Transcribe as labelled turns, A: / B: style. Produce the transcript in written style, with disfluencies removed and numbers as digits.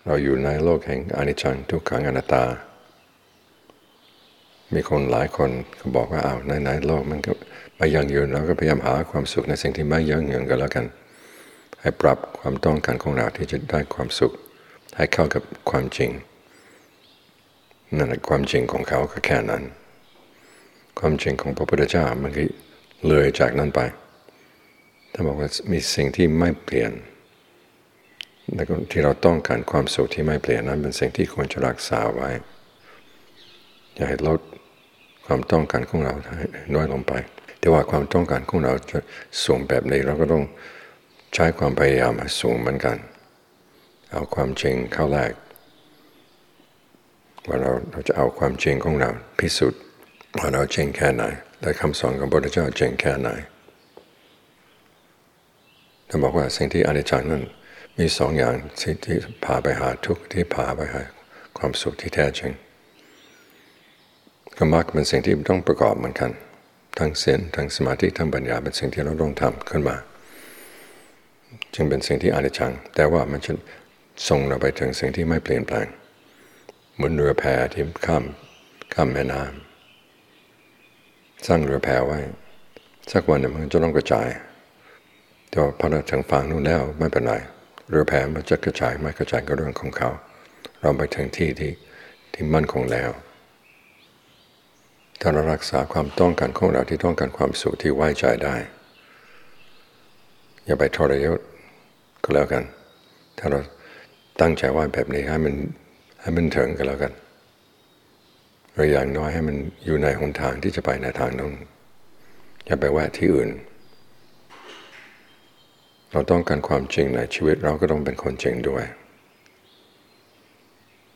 A: เราอยู่ในโลกแห่งอนิจจังทุกขังอนัตตามีคนหลายคนเขาบอกว่าในโลกมันก็ไม่ยั่งยืนเราก็พยายามหาความสุขในสิ่งที่ไม่ยั่งยืนกันแล้วกันให้ปรับความต้องการของเราที่จะได้ความสุขให้เข้ากับความจริงนั่นแหละความจริงของเขาก็แค่นั้นความจริงของพระพุทธเจ้ามันก็เลยจากนั้นไปถ้าบอกว่ามีสิ่งที่ไม่เปลี่ยนแล้วก็ที่เราต้องการความสุขที่ไม่เปลี่ยนนั้นเป็นสิ่งที่ควรจะรักษาไว้อย่าให้ลดความต้องการของเราให้น้อยลงไปแต่ว่าความต้องการของเราจะสูงแบบนี้เราก็ต้องใช้ความพยายามสูงเหมือนกันเอาความจริงเข้าแรกว่าเราจะเอาความจริงของเราพิสูจน์ว่าเราจริงแค่ไหนและคำสอนของพระพุทธเจ้าจริงแค่ไหนท่านบอกว่าสิ่งที่อนิจจังนั้นมีสองอย่างที่พาไปหาทุกข์ที่พาไปหาความสุขที่แท้จริงก็มักเป็นสิ่งที่ต้องประกอบเหมือนกันทั้งศีลทั้งสมาธิทั้งปัญญาเป็นสิ่งที่เราต้องทำขึ้นมาจึงเป็นสิ่งที่อนิจจังแต่ว่ามันจะส่งเราไปถึงสิ่งที่ไม่เปลี่ยนแปลงเหมือนเรือแพที่ข้ามแม่น้ำสร้างเรือแพไว้สักวันหนึ่งมันจะต้องกระจายแต่พอเราถึงฝั่งนู้นแล้วไม่เป็นไรเรือแพมันจะกระจายไม่กระจายก็เรื่องของเขาเราไปถึงที่มั่นคงแล้วถ้าเรารักษาความต้องการของเราที่ต้องการความสุขที่ไว้ใจได้อย่าไปทรยศก็แล้วกันถ้าเราตั้งใจว่าแบบนี้ให้มันถึงก็แล้วกันหรืออย่างน้อยให้มันอยู่ในหนทางที่จะไปในทางนั้นอย่าไปแวะที่อื่นเราต้องการความจริงในชีวิตเราก็ต้องเป็นคนจริงด้วย